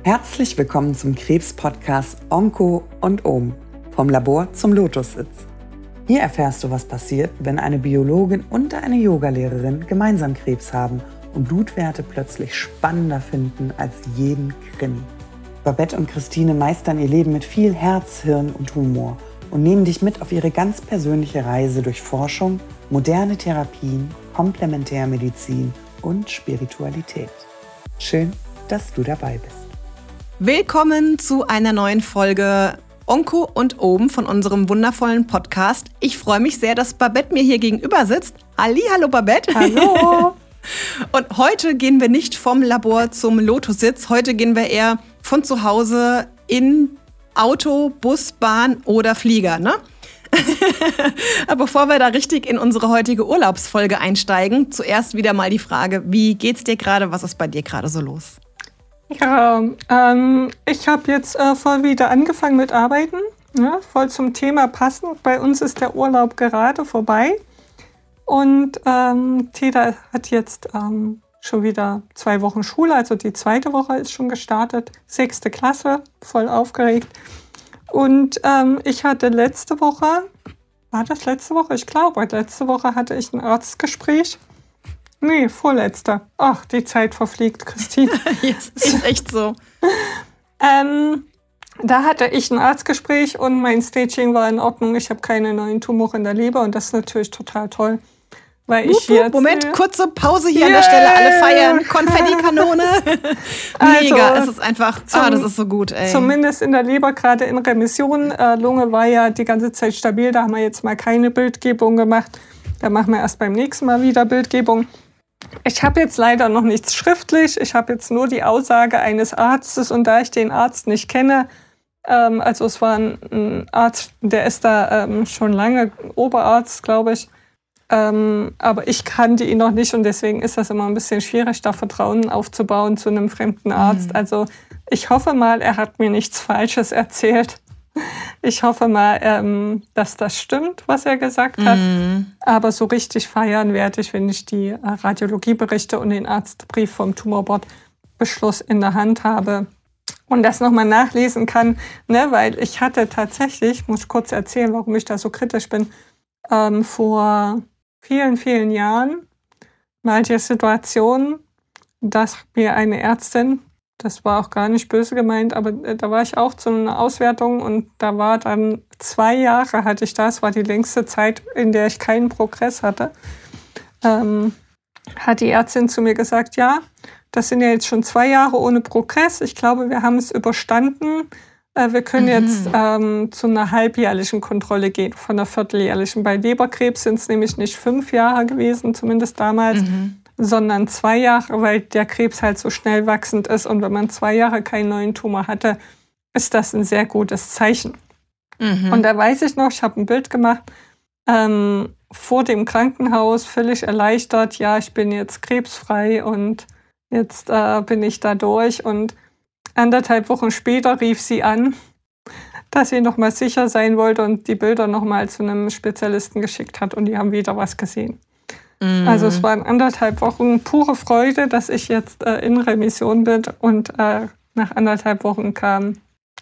Herzlich willkommen zum Krebs-Podcast Onko und Om, vom Labor zum Lotussitz. Hier erfährst du, was passiert, wenn eine Biologin und eine Yogalehrerin gemeinsam Krebs haben und Blutwerte plötzlich spannender finden als jeden Krimi. Babette und Christine meistern ihr Leben mit viel Herz, Hirn und Humor und nehmen dich mit auf ihre ganz persönliche Reise durch Forschung, moderne Therapien, Komplementärmedizin und Spiritualität. Schön, dass du dabei bist. Willkommen zu einer neuen Folge Onko und Om von unserem wundervollen Podcast. Ich freue mich sehr, dass Babette mir hier gegenüber sitzt. Hallo Babette. Hallo. Und heute gehen wir nicht vom Labor zum Lotussitz. Heute gehen wir eher von zu Hause in Auto, Bus, Bahn oder Flieger, ne? Aber bevor wir da richtig in unsere heutige Urlaubsfolge einsteigen, zuerst wieder mal die Frage, wie geht's dir gerade? Was ist bei dir gerade so los? Ja, ich habe jetzt voll wieder angefangen mit Arbeiten, ja, voll zum Thema passend. Bei uns ist der Urlaub gerade vorbei und Teda hat jetzt schon wieder 2 Wochen Schule, also die 2. Woche ist schon gestartet, 6. Klasse, voll aufgeregt. Und ich hatte letzte Woche, war das letzte Woche? Ich glaube, letzte Woche hatte ich ein Arztgespräch. Nee, vorletzter. Ach, die Zeit verfliegt, Christine. Ja, das ist echt so. Da hatte ich ein Arztgespräch und mein Staging war in Ordnung. Ich habe keine neuen Tumore in der Leber und das ist natürlich total toll. Weil ich jetzt, Moment, kurze Pause hier an der Stelle. Alle feiern. Konfettikanone. Mega, also, es ist einfach, das ist so gut, ey. Zumindest in der Leber gerade in Remission. Lunge war ja die ganze Zeit stabil. Da haben wir jetzt mal keine Bildgebung gemacht. Da machen wir erst beim nächsten Mal wieder Bildgebung. Ich habe jetzt leider noch nichts schriftlich. Ich habe jetzt nur die Aussage eines Arztes. Und da ich den Arzt nicht kenne, also es war ein Arzt, der ist da schon lange Oberarzt, glaube ich. Aber ich kannte ihn noch nicht und deswegen ist das immer ein bisschen schwierig, da Vertrauen aufzubauen zu einem fremden Arzt. Also ich hoffe mal, er hat mir nichts Falsches erzählt. Ich hoffe mal, dass das stimmt, was er gesagt hat. Aber so richtig feiern werde ich, wenn ich die Radiologieberichte und den Arztbrief vom Tumorbordbeschluss in der Hand habe und das nochmal nachlesen kann. Ne? Weil ich hatte tatsächlich, muss ich kurz erzählen, warum ich da so kritisch bin, vor vielen, vielen Jahren mal die Situation, dass mir eine Ärztin, das war auch gar nicht böse gemeint, aber da war ich auch zu einer Auswertung und da war dann 2 Jahre hatte ich das, war die längste Zeit, in der ich keinen Progress hatte, hat die Ärztin zu mir gesagt, ja, das sind ja jetzt schon 2 Jahre ohne Progress, ich glaube, wir haben es überstanden, wir können jetzt zu einer halbjährlichen Kontrolle gehen, von einer vierteljährlichen. Bei Leberkrebs sind es nämlich nicht 5 Jahre gewesen, zumindest damals, sondern 2 Jahre, weil der Krebs halt so schnell wachsend ist. Und wenn man 2 Jahre keinen neuen Tumor hatte, ist das ein sehr gutes Zeichen. Und da weiß ich noch, ich habe ein Bild gemacht, vor dem Krankenhaus, völlig erleichtert, ja, ich bin jetzt krebsfrei und jetzt bin ich da durch. Und 1,5 Wochen später rief sie an, dass sie nochmal sicher sein wollte und die Bilder nochmal zu einem Spezialisten geschickt hat und die haben wieder was gesehen. Also es waren 1,5 Wochen pure Freude, dass ich jetzt in Remission bin und nach 1,5 Wochen kam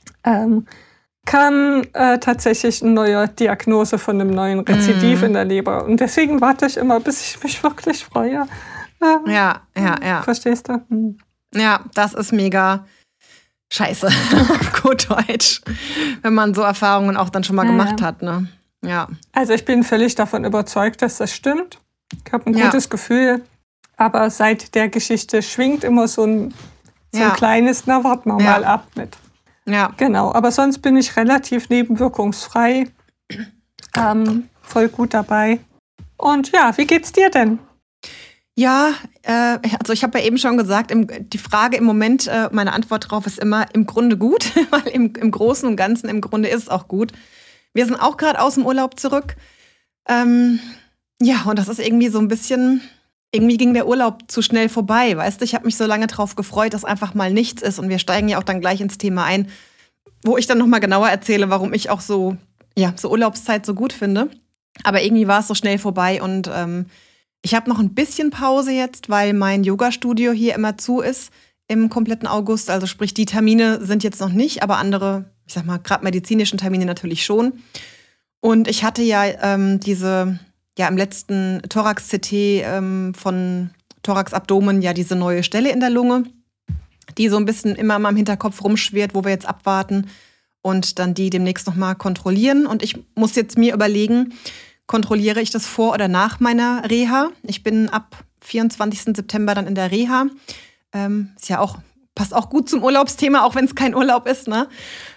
tatsächlich eine neue Diagnose von einem neuen Rezidiv in der Leber. Und deswegen warte ich immer, bis ich mich wirklich freue. Ja. Verstehst du? Ja, das ist mega scheiße, auf gut Deutsch, wenn man so Erfahrungen auch dann schon mal gemacht hat, ne? Ja. Also ich bin völlig davon überzeugt, dass das stimmt. Ich habe ein gutes Gefühl, aber seit der Geschichte schwingt immer so ein kleines, na warten wir mal ab mit. Ja. Genau, aber sonst bin ich relativ nebenwirkungsfrei, voll gut dabei. Und ja, wie geht's dir denn? Ja, also ich habe ja eben schon gesagt, die Frage im Moment, meine Antwort drauf ist immer im Grunde gut, weil im Großen und Ganzen im Grunde ist es auch gut. Wir sind auch gerade aus dem Urlaub zurück. Ja, und das ist irgendwie so ein bisschen, irgendwie ging der Urlaub zu schnell vorbei, weißt du? Ich habe mich so lange drauf gefreut, dass einfach mal nichts ist und wir steigen ja auch dann gleich ins Thema ein, wo ich dann nochmal genauer erzähle, warum ich auch so Urlaubszeit so gut finde. Aber irgendwie war es so schnell vorbei und ich habe noch ein bisschen Pause jetzt, weil mein Yoga-Studio hier immer zu ist. im kompletten August. Also sprich, die Termine sind jetzt noch nicht, aber andere, ich sag mal, gerade medizinischen Termine natürlich schon. Und ich hatte ja im letzten Thorax-CT von Thorax-Abdomen ja diese neue Stelle in der Lunge, die so ein bisschen immer mal im Hinterkopf rumschwirrt, wo wir jetzt abwarten und dann die demnächst nochmal kontrollieren. Und ich muss jetzt mir überlegen, kontrolliere ich das vor oder nach meiner Reha? Ich bin ab 24. September dann in der Reha. Ist ja auch, passt auch gut zum Urlaubsthema, auch wenn es kein Urlaub ist, ne?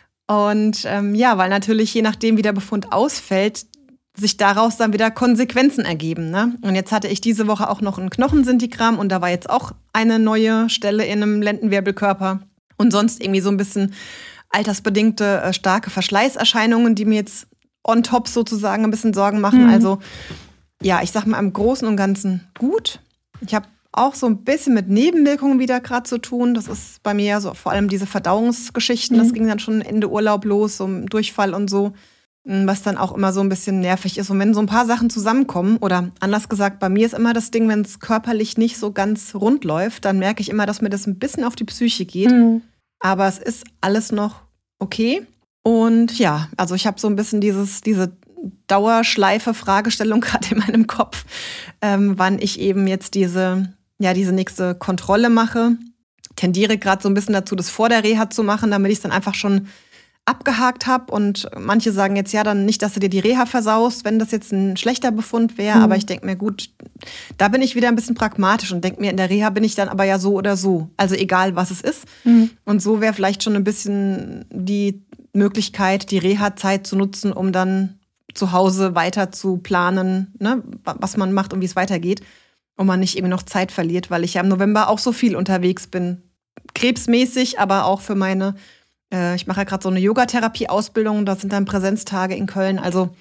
Und weil natürlich je nachdem, wie der Befund ausfällt, sich daraus dann wieder Konsequenzen ergeben, ne? Und jetzt hatte ich diese Woche auch noch ein Knochensintigramm und da war jetzt auch eine neue Stelle in einem Lendenwirbelkörper und sonst irgendwie so ein bisschen altersbedingte starke Verschleißerscheinungen, die mir jetzt on top sozusagen ein bisschen Sorgen machen. Also ja, ich sag mal im Großen und Ganzen gut. Ich habe auch so ein bisschen mit Nebenwirkungen wieder gerade zu tun. Das ist bei mir so vor allem diese Verdauungsgeschichten. Das ging dann schon Ende Urlaub los, so ein Durchfall und so, was dann auch immer so ein bisschen nervig ist. Und wenn so ein paar Sachen zusammenkommen, oder anders gesagt, bei mir ist immer das Ding, wenn es körperlich nicht so ganz rund läuft, dann merke ich immer, dass mir das ein bisschen auf die Psyche geht. Aber es ist alles noch okay. Und ja, also ich habe so ein bisschen diese Dauerschleife Fragestellung gerade in meinem Kopf, wann ich eben jetzt diese nächste Kontrolle mache. Tendiere gerade so ein bisschen dazu, das vor der Reha zu machen, damit ich es dann einfach schon abgehakt habe. Und manche sagen jetzt, ja, dann nicht, dass du dir die Reha versaust, wenn das jetzt ein schlechter Befund wäre. Aber ich denke mir, gut, da bin ich wieder ein bisschen pragmatisch und denke mir, in der Reha bin ich dann aber ja so oder so. Also egal, was es ist. Und so wäre vielleicht schon ein bisschen die Möglichkeit, die Reha-Zeit zu nutzen, um dann zu Hause weiter zu planen, ne, was man macht und wie es weitergeht. Und man nicht eben noch Zeit verliert, weil ich ja im November auch so viel unterwegs bin. Krebsmäßig, aber auch für meine, ich mache ja gerade so eine Yogatherapie-Ausbildung, da sind dann Präsenztage in Köln. Also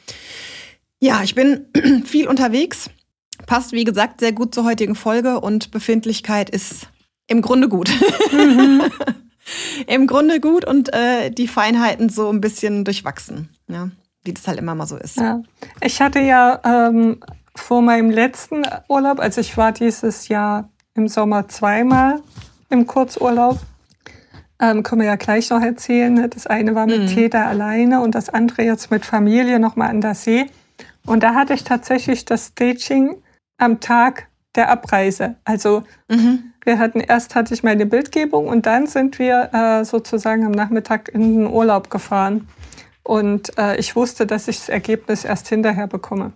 ja, ich bin viel unterwegs. Passt, wie gesagt, sehr gut zur heutigen Folge und Befindlichkeit ist im Grunde gut. Im Grunde gut und die Feinheiten so ein bisschen durchwachsen, ja, wie das halt immer mal so ist. Ja. Ich hatte ja vor meinem letzten Urlaub, also ich war dieses Jahr im Sommer 2-mal im Kurzurlaub, können wir ja gleich noch erzählen. Ne? Das eine war mit Täter alleine und das andere jetzt mit Familie nochmal an der See. Und da hatte ich tatsächlich das Staging am Tag der Abreise. Also erst hatte ich meine Bildgebung und dann sind wir sozusagen am Nachmittag in den Urlaub gefahren. Und ich wusste, dass ich das Ergebnis erst hinterher bekomme.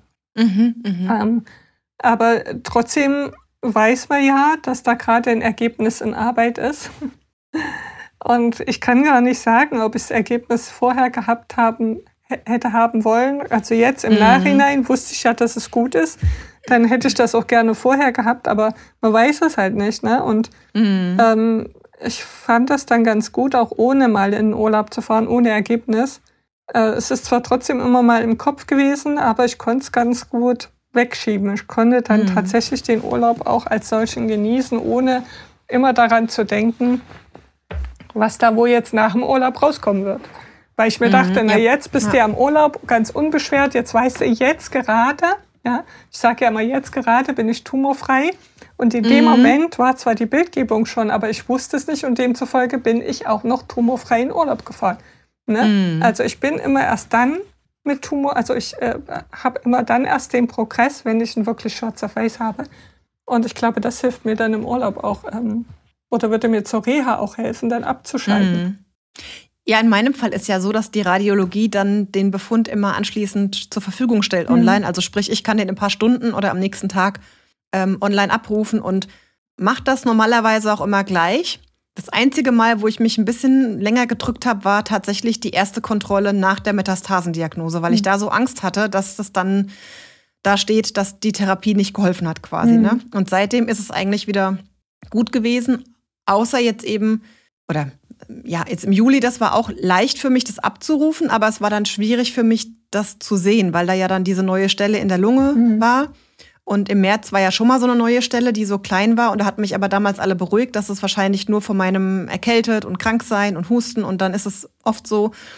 Aber trotzdem weiß man ja, dass da gerade ein Ergebnis in Arbeit ist. Und ich kann gar nicht sagen, ob ich das Ergebnis vorher hätte haben wollen. Also jetzt im Nachhinein wusste ich ja, dass es gut ist. Dann hätte ich das auch gerne vorher gehabt, aber man weiß es halt nicht, ne? Und ich fand das dann ganz gut, auch ohne mal in den Urlaub zu fahren, ohne Ergebnis. Es ist zwar trotzdem immer mal im Kopf gewesen, aber ich konnte es ganz gut wegschieben. Ich konnte dann tatsächlich den Urlaub auch als solchen genießen, ohne immer daran zu denken, was da wohl jetzt nach dem Urlaub rauskommen wird. Weil ich mir dachte, jetzt bist du ja im Urlaub ganz unbeschwert, jetzt weißt du, jetzt gerade, ja, ich sage ja immer, jetzt gerade bin ich tumorfrei. Und in dem Moment war zwar die Bildgebung schon, aber ich wusste es nicht und demzufolge bin ich auch noch tumorfrei in Urlaub gefahren. Ne? Also ich bin immer erst dann mit Tumor, also ich habe immer dann erst den Progress, wenn ich ihn wirklich schwarz auf weiß habe. Und ich glaube, das hilft mir dann im Urlaub auch, oder würde mir zur Reha auch helfen, dann abzuschalten. Ja, in meinem Fall ist ja so, dass die Radiologie dann den Befund immer anschließend zur Verfügung stellt online. Also sprich, ich kann den in ein paar Stunden oder am nächsten Tag online abrufen und mache das normalerweise auch immer gleich. Das einzige Mal, wo ich mich ein bisschen länger gedrückt habe, war tatsächlich die erste Kontrolle nach der Metastasendiagnose, weil ich da so Angst hatte, dass das dann da steht, dass die Therapie nicht geholfen hat quasi. Ne? Und seitdem ist es eigentlich wieder gut gewesen, außer jetzt eben, oder ja, jetzt im Juli, das war auch leicht für mich, das abzurufen, aber es war dann schwierig für mich, das zu sehen, weil da ja dann diese neue Stelle in der Lunge war. Und im März war ja schon mal so eine neue Stelle, die so klein war. Und da hat mich aber damals alle beruhigt, dass es wahrscheinlich nur von meinem Erkältet und Kranksein und Husten. Und dann ist es oft so.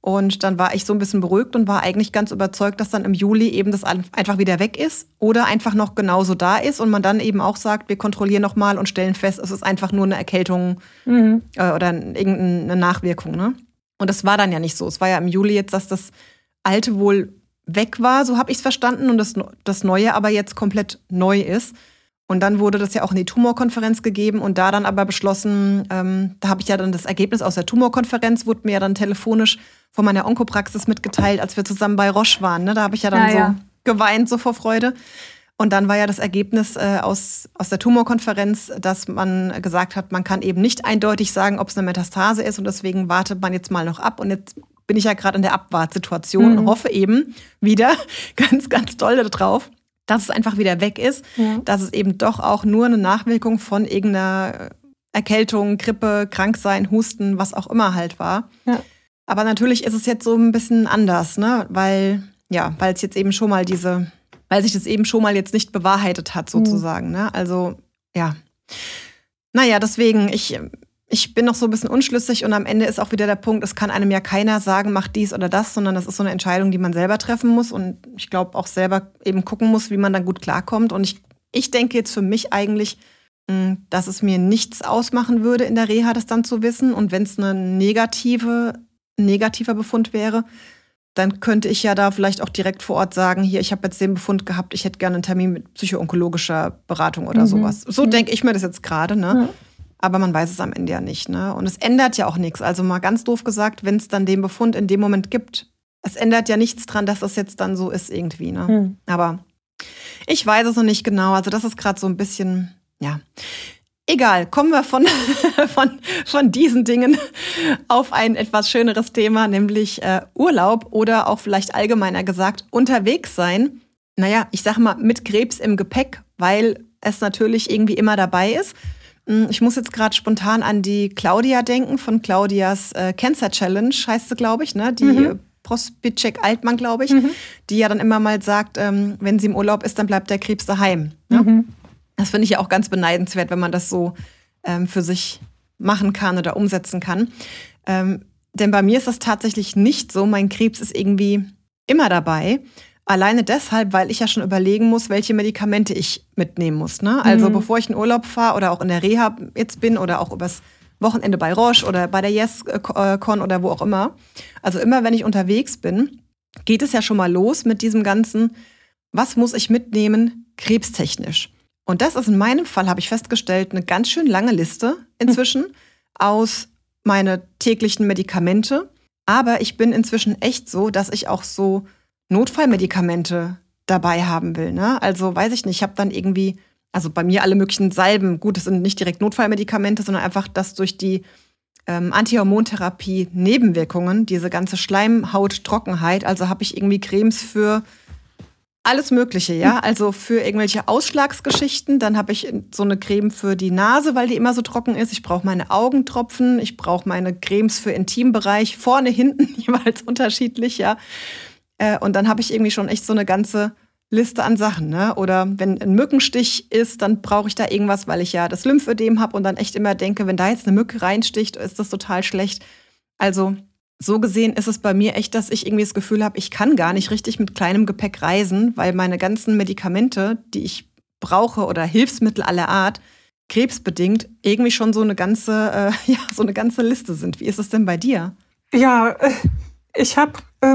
Und dann war ich so ein bisschen beruhigt und war eigentlich ganz überzeugt, dass dann im Juli eben das einfach wieder weg ist oder einfach noch genauso da ist und man dann eben auch sagt, wir kontrollieren nochmal und stellen fest, es ist einfach nur eine Erkältung oder irgendeine Nachwirkung. Ne? Und das war dann ja nicht so. Es war ja im Juli jetzt, dass das Alte wohl weg war, so habe ich es verstanden, und das Neue aber jetzt komplett neu ist. Und dann wurde das ja auch in die Tumorkonferenz gegeben und da dann aber beschlossen, da habe ich ja dann das Ergebnis aus der Tumorkonferenz, wurde mir ja dann telefonisch von meiner Onkopraxis mitgeteilt, als wir zusammen bei Roche waren. Ne? Da habe ich ja dann so geweint, so vor Freude. Und dann war ja das Ergebnis aus der Tumorkonferenz, dass man gesagt hat, man kann eben nicht eindeutig sagen, ob es eine Metastase ist und deswegen wartet man jetzt mal noch ab. Und jetzt bin ich ja gerade in der Abwartsituation und hoffe eben wieder ganz, ganz doll drauf, dass es einfach wieder weg ist, dass es eben doch auch nur eine Nachwirkung von irgendeiner Erkältung, Grippe, Kranksein, Husten, was auch immer halt war. Ja. Aber natürlich ist es jetzt so ein bisschen anders, ne? Weil es jetzt eben schon mal weil sich das eben schon mal jetzt nicht bewahrheitet hat sozusagen, ne? Also, ja. Naja, deswegen, ich bin noch so ein bisschen unschlüssig und am Ende ist auch wieder der Punkt, es kann einem ja keiner sagen, mach dies oder das, sondern das ist so eine Entscheidung, die man selber treffen muss und ich glaube auch selber eben gucken muss, wie man dann gut klarkommt. Und ich denke jetzt für mich eigentlich, dass es mir nichts ausmachen würde in der Reha, das dann zu wissen. Und wenn es ein negativer Befund wäre, dann könnte ich ja da vielleicht auch direkt vor Ort sagen, hier, ich habe jetzt den Befund gehabt, ich hätte gerne einen Termin mit psychoonkologischer Beratung oder sowas. So denke ich mir das jetzt gerade, ne? Ja. Aber man weiß es am Ende ja nicht, ne? Und es ändert ja auch nichts. Also mal ganz doof gesagt, wenn es dann den Befund in dem Moment gibt, es ändert ja nichts dran, dass das jetzt dann so ist irgendwie, ne? Aber ich weiß es noch nicht genau. Also das ist gerade so ein bisschen, ja. Egal, kommen wir von diesen Dingen auf ein etwas schöneres Thema, nämlich Urlaub oder auch vielleicht allgemeiner gesagt unterwegs sein. Naja, ich sag mal mit Krebs im Gepäck, weil es natürlich irgendwie immer dabei ist. Ich muss jetzt gerade spontan an die Claudia denken, von Claudias Cancer Challenge, heißt sie, glaube ich, ne? Die Prospitschek Altmann, glaube ich, die ja dann immer mal sagt, wenn sie im Urlaub ist, dann bleibt der Krebs daheim. Ne? Das finde ich ja auch ganz beneidenswert, wenn man das so für sich machen kann oder umsetzen kann. Denn bei mir ist das tatsächlich nicht so. Mein Krebs ist irgendwie immer dabei. Alleine deshalb, weil ich ja schon überlegen muss, welche Medikamente ich mitnehmen muss. Ne? Also bevor ich in Urlaub fahre oder auch in der Reha jetzt bin oder auch übers Wochenende bei Roche oder bei der YesCon oder wo auch immer. Also immer, wenn ich unterwegs bin, geht es ja schon mal los mit diesem ganzen, was muss ich mitnehmen, krebstechnisch. Und das ist in meinem Fall, habe ich festgestellt, eine ganz schön lange Liste inzwischen aus meine täglichen Medikamente. Aber ich bin inzwischen echt so, dass ich auch so Notfallmedikamente dabei haben will. Ne? Also weiß ich nicht, ich habe dann irgendwie, also bei mir alle möglichen Salben, gut, das sind nicht direkt Notfallmedikamente, sondern einfach, dass durch die Antihormontherapie Nebenwirkungen, diese ganze Schleimhauttrockenheit, also habe ich irgendwie Cremes für alles Mögliche, ja, also für irgendwelche Ausschlagsgeschichten, dann habe ich so eine Creme für die Nase, weil die immer so trocken ist, ich brauche meine Augentropfen, ich brauche meine Cremes für Intimbereich, vorne, hinten, jeweils unterschiedlich, ja. Und dann habe ich irgendwie schon echt so eine ganze Liste an Sachen, ne? Oder wenn ein Mückenstich ist, dann brauche ich da irgendwas, weil ich ja das Lymphödem habe und dann echt immer denke, wenn da jetzt eine Mücke reinsticht, ist das total schlecht. Also so gesehen ist es bei mir echt, dass ich irgendwie das Gefühl habe, ich kann gar nicht richtig mit kleinem Gepäck reisen, weil meine ganzen Medikamente, die ich brauche oder Hilfsmittel aller Art, krebsbedingt irgendwie schon so eine ganze Liste sind. Wie ist es denn bei dir? Ja, ich habe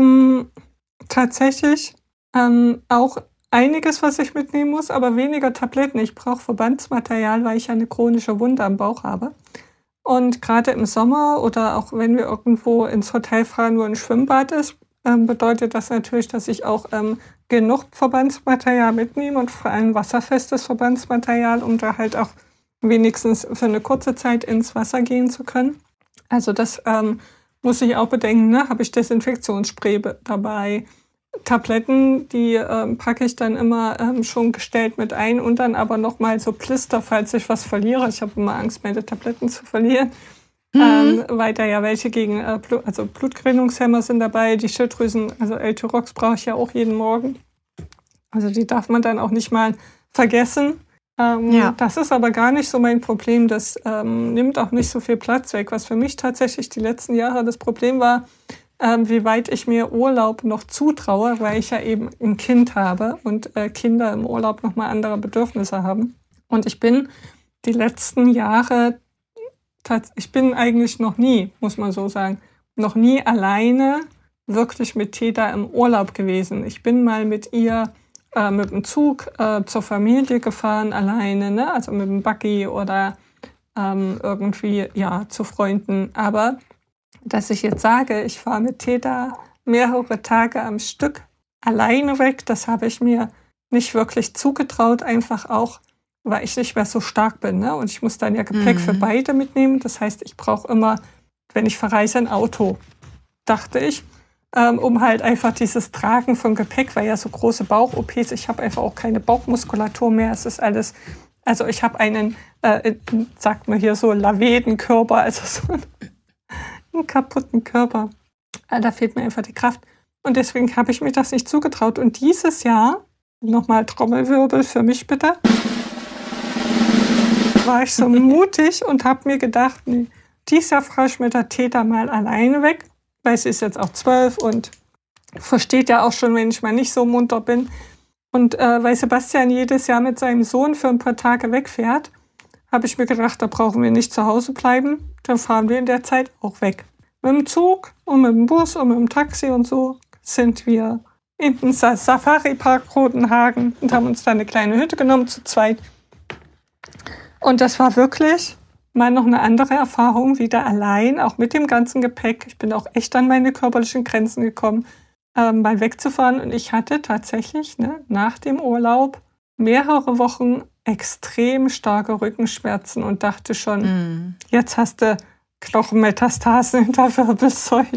tatsächlich auch einiges, was ich mitnehmen muss, aber weniger Tabletten. Ich brauche Verbandsmaterial, weil ich eine chronische Wunde am Bauch habe. Und gerade im Sommer oder auch wenn wir irgendwo ins Hotel fahren, wo ein Schwimmbad ist, bedeutet das natürlich, dass ich auch genug Verbandsmaterial mitnehme und vor allem wasserfestes Verbandsmaterial, um da halt auch wenigstens für eine kurze Zeit ins Wasser gehen zu können. Also das muss ich auch bedenken, ne? Habe ich Desinfektionsspray dabei, Tabletten, die packe ich dann immer schon gestellt mit ein und dann aber nochmal so Plister, falls ich was verliere. Ich habe immer Angst, meine Tabletten zu verlieren. Weil da ja welche gegen Blutgerinnungshemmer sind dabei. Die Schilddrüsen, also L-Tyrox brauche ich ja auch jeden Morgen. Also die darf man dann auch nicht mal vergessen. Das ist aber gar nicht so mein Problem. Das nimmt auch nicht so viel Platz weg. Was für mich tatsächlich die letzten Jahre das Problem war, wie weit ich mir Urlaub noch zutraue, weil ich ja eben ein Kind habe und Kinder im Urlaub nochmal andere Bedürfnisse haben. Und ich bin die letzten Jahre, ich bin eigentlich noch nie, muss man so sagen, noch nie alleine wirklich mit Theta im Urlaub gewesen. Ich bin mal mit ihr mit dem Zug zur Familie gefahren, alleine, ne? Also mit dem Buggy oder irgendwie, ja, zu Freunden. Aber dass ich jetzt sage, ich fahre mit Theta mehrere Tage am Stück alleine weg, das habe ich mir nicht wirklich zugetraut, einfach auch, weil ich nicht mehr so stark bin. Ne? Und ich muss dann ja Gepäck für beide mitnehmen. Das heißt, ich brauche immer, wenn ich verreise, ein Auto, dachte ich, um halt einfach dieses Tragen von Gepäck, weil ja so große Bauch-OPs, ich habe einfach auch keine Bauchmuskulatur mehr. Es ist alles, also ich habe einen, sagt man hier so, Lavedenkörper, also so einen kaputten Körper. Da fehlt mir einfach die Kraft. Und deswegen habe ich mir das nicht zugetraut. Und dieses Jahr, nochmal Trommelwirbel für mich bitte, war ich so mutig und habe mir gedacht, nee, dieses Jahr fahre ich mit der Theta mal alleine weg, weil sie ist jetzt auch 12 und versteht ja auch schon, wenn ich mal nicht so munter bin. Und weil Sebastian jedes Jahr mit seinem Sohn für ein paar Tage wegfährt, habe ich mir gedacht, da brauchen wir nicht zu Hause bleiben. Dann fahren wir in der Zeit auch weg. Mit dem Zug und mit dem Bus und mit dem Taxi und so sind wir in den Safari-Park Rotenhagen und haben uns da eine kleine Hütte genommen zu zweit. Und das war wirklich mal noch eine andere Erfahrung, wieder allein, auch mit dem ganzen Gepäck. Ich bin auch echt an meine körperlichen Grenzen gekommen, mal wegzufahren. Und ich hatte tatsächlich nach dem Urlaub mehrere Wochen extrem starke Rückenschmerzen und dachte schon, jetzt hast du Knochenmetastasen in der Wirbelsäule.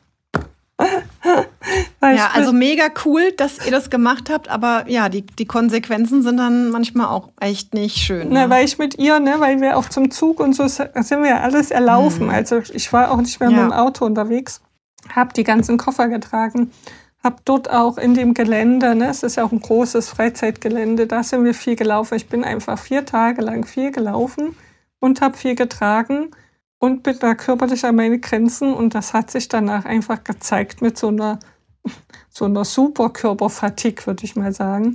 Ja, also mega cool, dass ihr das gemacht habt, aber ja, die Konsequenzen sind dann manchmal auch echt nicht schön. Ne? Weil ich mit ihr, weil wir auch zum Zug und so sind wir ja alles erlaufen. Also ich war auch nicht mehr mit dem Auto unterwegs, habe die ganzen Koffer getragen, habe dort auch in dem Gelände, es ist ja auch ein großes Freizeitgelände, da sind wir viel gelaufen. Ich bin einfach 4 Tage lang viel gelaufen und habe viel getragen. Und bin da körperlich an meine Grenzen und das hat sich danach einfach gezeigt mit so einer Superkörperfatigue, würde ich mal sagen.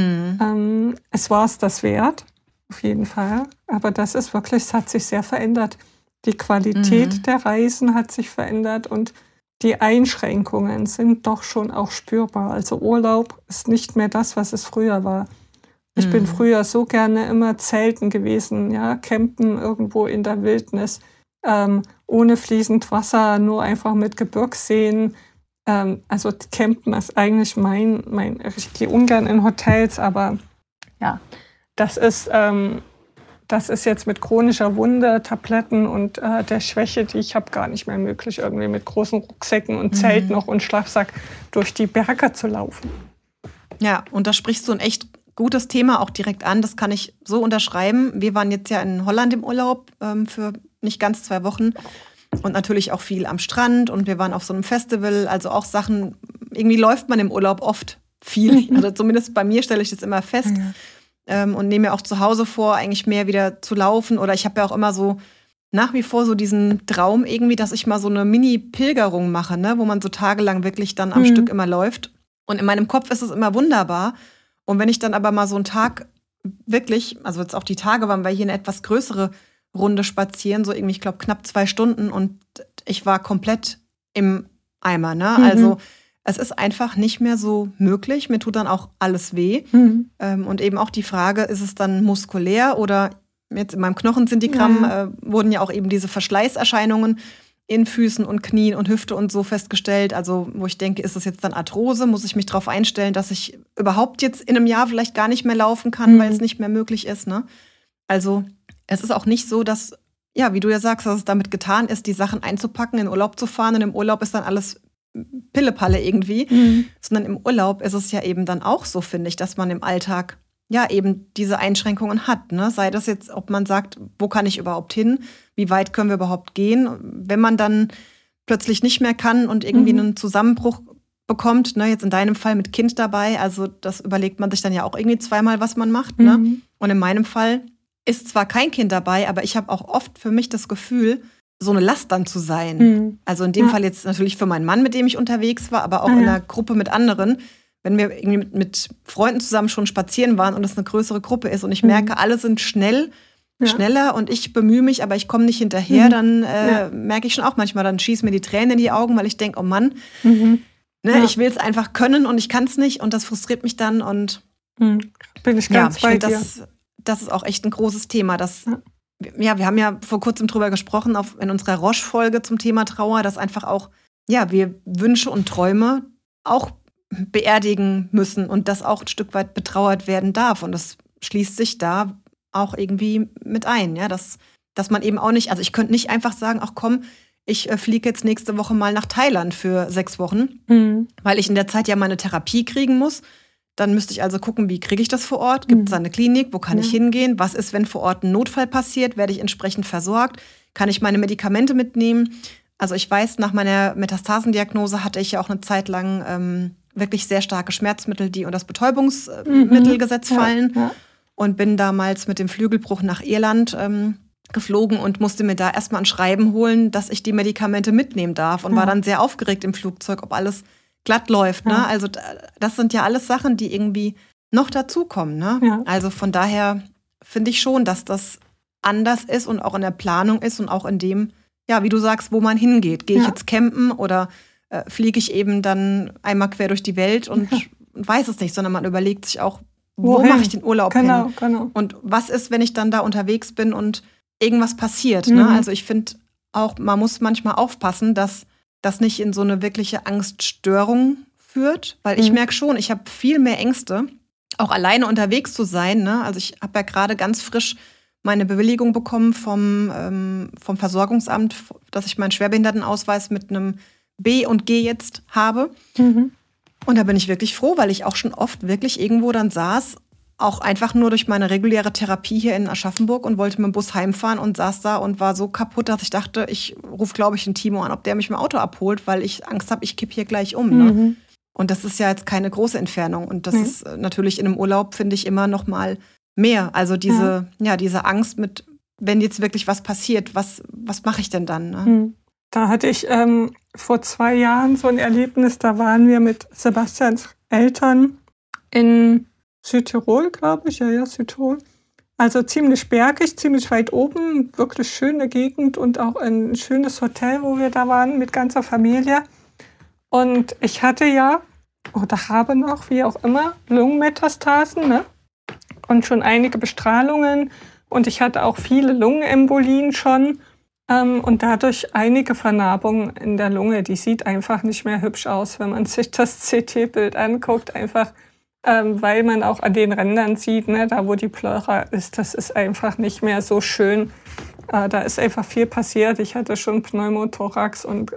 Es war es das wert, auf jeden Fall. Aber das ist wirklich, es hat sich sehr verändert. Die Qualität der Reisen hat sich verändert und die Einschränkungen sind doch schon auch spürbar. Also Urlaub ist nicht mehr das, was es früher war. Ich bin früher so gerne immer zelten gewesen, ja, campen irgendwo in der Wildnis. Ohne fließend Wasser, nur einfach mit Gebirgsseen. Also Campen ist eigentlich ich gehe ungern in Hotels, aber ja, das ist jetzt mit chronischer Wunde, Tabletten und der Schwäche, die ich habe, gar nicht mehr möglich, irgendwie mit großen Rucksäcken und Zelt noch und Schlafsack durch die Berge zu laufen. Ja, und da sprichst du ein echt gutes Thema auch direkt an. Das kann ich so unterschreiben. Wir waren jetzt ja in Holland im Urlaub für nicht ganz 2 Wochen und natürlich auch viel am Strand und wir waren auf so einem Festival, also auch Sachen, irgendwie läuft man im Urlaub oft viel, also zumindest bei mir stelle ich das immer fest und nehme mir auch zu Hause vor, eigentlich mehr wieder zu laufen oder ich habe ja auch immer so nach wie vor so diesen Traum irgendwie, dass ich mal so eine Mini-Pilgerung mache, wo man so tagelang wirklich dann am Stück immer läuft und in meinem Kopf ist es immer wunderbar und wenn ich dann aber mal so einen Tag wirklich, also jetzt auch die Tage waren wir hier eine etwas größere Runde spazieren, so irgendwie, ich glaube, knapp 2 Stunden und ich war komplett im Eimer, Also es ist einfach nicht mehr so möglich. Mir tut dann auch alles weh. Und eben auch die Frage, ist es dann muskulär oder jetzt in meinem Knochensyndigramm wurden ja auch eben diese Verschleißerscheinungen in Füßen und Knien und Hüfte und so festgestellt. Also wo ich denke, ist es jetzt dann Arthrose? Muss ich mich darauf einstellen, dass ich überhaupt jetzt in einem Jahr vielleicht gar nicht mehr laufen kann, weil es nicht mehr möglich ist, Also es ist auch nicht so, dass, ja, wie du ja sagst, dass es damit getan ist, die Sachen einzupacken, in Urlaub zu fahren und im Urlaub ist dann alles Pillepalle irgendwie, sondern im Urlaub ist es ja eben dann auch so, finde ich, dass man im Alltag ja eben diese Einschränkungen hat, Sei das jetzt, ob man sagt, wo kann ich überhaupt hin, wie weit können wir überhaupt gehen, wenn man dann plötzlich nicht mehr kann und irgendwie einen Zusammenbruch bekommt, jetzt in deinem Fall mit Kind dabei, also das überlegt man sich dann ja auch irgendwie zweimal, was man macht, Und in meinem Fall ist zwar kein Kind dabei, aber ich habe auch oft für mich das Gefühl, so eine Last dann zu sein. Also in dem Fall jetzt natürlich für meinen Mann, mit dem ich unterwegs war, aber auch in einer Gruppe mit anderen. Wenn wir irgendwie mit Freunden zusammen schon spazieren waren und es eine größere Gruppe ist und ich merke, alle sind schneller und ich bemühe mich, aber ich komme nicht hinterher, dann merke ich schon auch manchmal, dann schießen mir die Tränen in die Augen, weil ich denke, oh Mann, ich will es einfach können und ich kann es nicht und das frustriert mich dann und bin ich ganz bei dir. Das ist auch echt ein großes Thema. Wir haben ja vor kurzem drüber gesprochen, in unserer Roche-Folge zum Thema Trauer, dass einfach auch, wir Wünsche und Träume auch beerdigen müssen und das auch ein Stück weit betrauert werden darf. Und das schließt sich da auch irgendwie mit ein, dass man eben auch nicht, also ich könnte nicht einfach sagen, ach komm, ich fliege jetzt nächste Woche mal nach Thailand für 6 Wochen, weil ich in der Zeit ja meine Therapie kriegen muss. Dann müsste ich also gucken, wie kriege ich das vor Ort? Gibt es da eine Klinik? Wo kann ich hingehen? Was ist, wenn vor Ort ein Notfall passiert? Werde ich entsprechend versorgt? Kann ich meine Medikamente mitnehmen? Also ich weiß, nach meiner Metastasendiagnose hatte ich ja auch eine Zeit lang wirklich sehr starke Schmerzmittel, die unter das Betäubungsmittelgesetz fallen. Und bin damals mit dem Flügelbruch nach Irland geflogen und musste mir da erstmal ein Schreiben holen, dass ich die Medikamente mitnehmen darf. Und war dann sehr aufgeregt im Flugzeug, ob alles glatt läuft. Ne? Also das sind ja alles Sachen, die irgendwie noch dazukommen. Ne? Ja. Also von daher finde ich schon, dass das anders ist und auch in der Planung ist und auch in dem, wie du sagst, wo man hingeht. Gehe ich jetzt campen oder fliege ich eben dann einmal quer durch die Welt und weiß es nicht, sondern man überlegt sich auch, wo mache ich den Urlaub hin? Genau. Und was ist, wenn ich dann da unterwegs bin und irgendwas passiert? Ne? Also ich finde auch, man muss manchmal aufpassen, dass das nicht in so eine wirkliche Angststörung führt, weil ich merke schon, ich habe viel mehr Ängste, auch alleine unterwegs zu sein. Ne? Also ich habe ja gerade ganz frisch meine Bewilligung bekommen vom Versorgungsamt, dass ich meinen Schwerbehindertenausweis mit einem B und G jetzt habe. Und da bin ich wirklich froh, weil ich auch schon oft wirklich irgendwo dann saß, auch einfach nur durch meine reguläre Therapie hier in Aschaffenburg und wollte mit dem Bus heimfahren und saß da und war so kaputt, dass ich dachte, ich rufe, glaube ich, den Timo an, ob der mich im Auto abholt, weil ich Angst habe, ich kipp hier gleich um. Ne? Und das ist ja jetzt keine große Entfernung. Und das ist natürlich in einem Urlaub, finde ich, immer noch mal mehr. Also diese Angst mit, wenn jetzt wirklich was passiert, was mache ich denn dann? Ne? Da hatte ich vor 2 Jahren so ein Erlebnis, da waren wir mit Sebastians Eltern in Südtirol, glaube ich, Südtirol. Also ziemlich bergig, ziemlich weit oben, wirklich schöne Gegend und auch ein schönes Hotel, wo wir da waren mit ganzer Familie. Und ich hatte oder habe noch, wie auch immer, Lungenmetastasen, ne? Und schon einige Bestrahlungen und ich hatte auch viele Lungenembolien schon und dadurch einige Vernarbungen in der Lunge. Die sieht einfach nicht mehr hübsch aus, wenn man sich das CT-Bild anguckt, einfach weil man auch an den Rändern sieht, ne, da wo die Pleura ist, das ist einfach nicht mehr so schön. Da ist einfach viel passiert. Ich hatte schon Pneumothorax und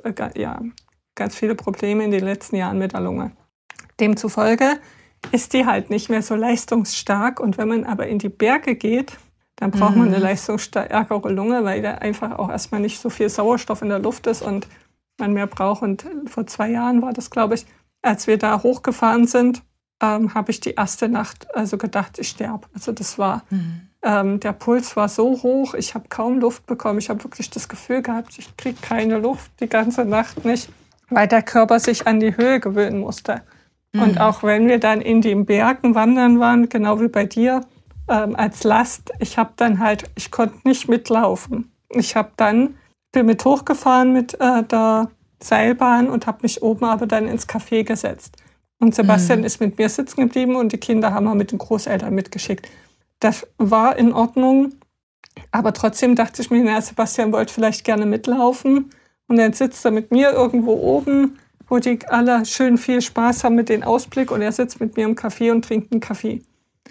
ganz viele Probleme in den letzten Jahren mit der Lunge. Demzufolge ist die halt nicht mehr so leistungsstark. Und wenn man aber in die Berge geht, dann braucht man eine leistungsstärkere Lunge, weil da einfach auch erstmal nicht so viel Sauerstoff in der Luft ist und man mehr braucht. Und vor 2 Jahren war das, glaube ich, als wir da hochgefahren sind, habe ich die erste Nacht gedacht, ich sterbe. Also das war, der Puls war so hoch, ich habe kaum Luft bekommen. Ich habe wirklich das Gefühl gehabt, ich kriege keine Luft die ganze Nacht nicht, weil der Körper sich an die Höhe gewöhnen musste. Und auch wenn wir dann in den Bergen wandern waren, genau wie bei dir, als Last, ich konnte nicht mitlaufen. Bin mit hochgefahren mit der Seilbahn und habe mich oben aber dann ins Café gesetzt. Und Sebastian ist mit mir sitzen geblieben und die Kinder haben wir mit den Großeltern mitgeschickt. Das war in Ordnung, aber trotzdem dachte ich mir, Sebastian wollte vielleicht gerne mitlaufen. Und dann sitzt er mit mir irgendwo oben, wo die alle schön viel Spaß haben mit dem Ausblick und er sitzt mit mir im Café und trinkt einen Kaffee.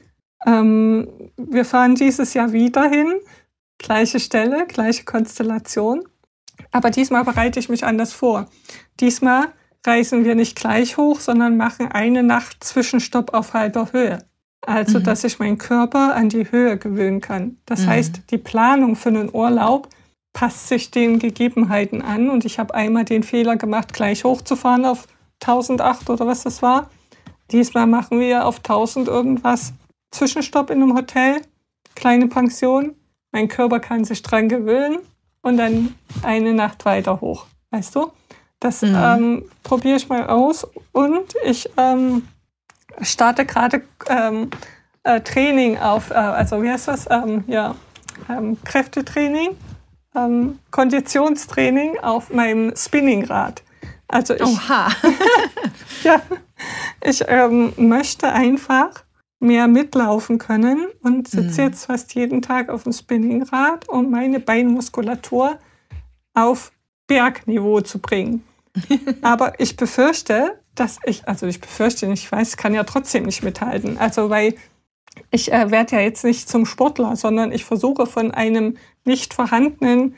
Wir fahren dieses Jahr wieder hin, gleiche Stelle, gleiche Konstellation, aber diesmal bereite ich mich anders vor. Diesmal reisen wir nicht gleich hoch, sondern machen eine Nacht Zwischenstopp auf halber Höhe. Also, dass ich meinen Körper an die Höhe gewöhnen kann. Das heißt, die Planung für einen Urlaub passt sich den Gegebenheiten an. Und ich habe einmal den Fehler gemacht, gleich hochzufahren auf 1008 oder was das war. Diesmal machen wir auf 1000 irgendwas Zwischenstopp in einem Hotel, kleine Pension. Mein Körper kann sich dran gewöhnen. und dann eine Nacht weiter hoch. Weißt du? Das probiere ich mal aus. Und ich starte gerade Training auf, also wie heißt das? Kräftetraining, Konditionstraining auf meinem Spinningrad. Also Oha. ich möchte einfach mehr mitlaufen können und sitze jetzt fast jeden Tag auf dem Spinningrad, um meine Beinmuskulatur auf Bergniveau zu bringen. Aber ich befürchte, ich weiß, ich kann ja trotzdem nicht mithalten. Also, weil ich werde ja jetzt nicht zum Sportler, sondern ich versuche von einer nicht vorhandenen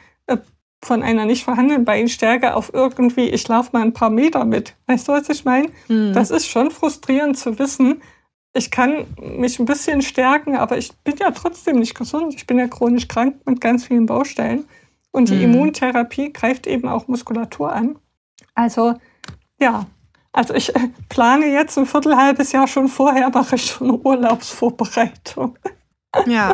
Beinstärke auf irgendwie, ich laufe mal ein paar Meter mit. Weißt du, was ich meine? Das ist schon frustrierend zu wissen, ich kann mich ein bisschen stärken, aber ich bin ja trotzdem nicht gesund. Ich bin ja chronisch krank mit ganz vielen Baustellen. Und die Immuntherapie greift eben auch Muskulatur an. Also, ja. Also ich plane jetzt ein halbes Jahr schon vorher, mache ich schon Urlaubsvorbereitung. Ja.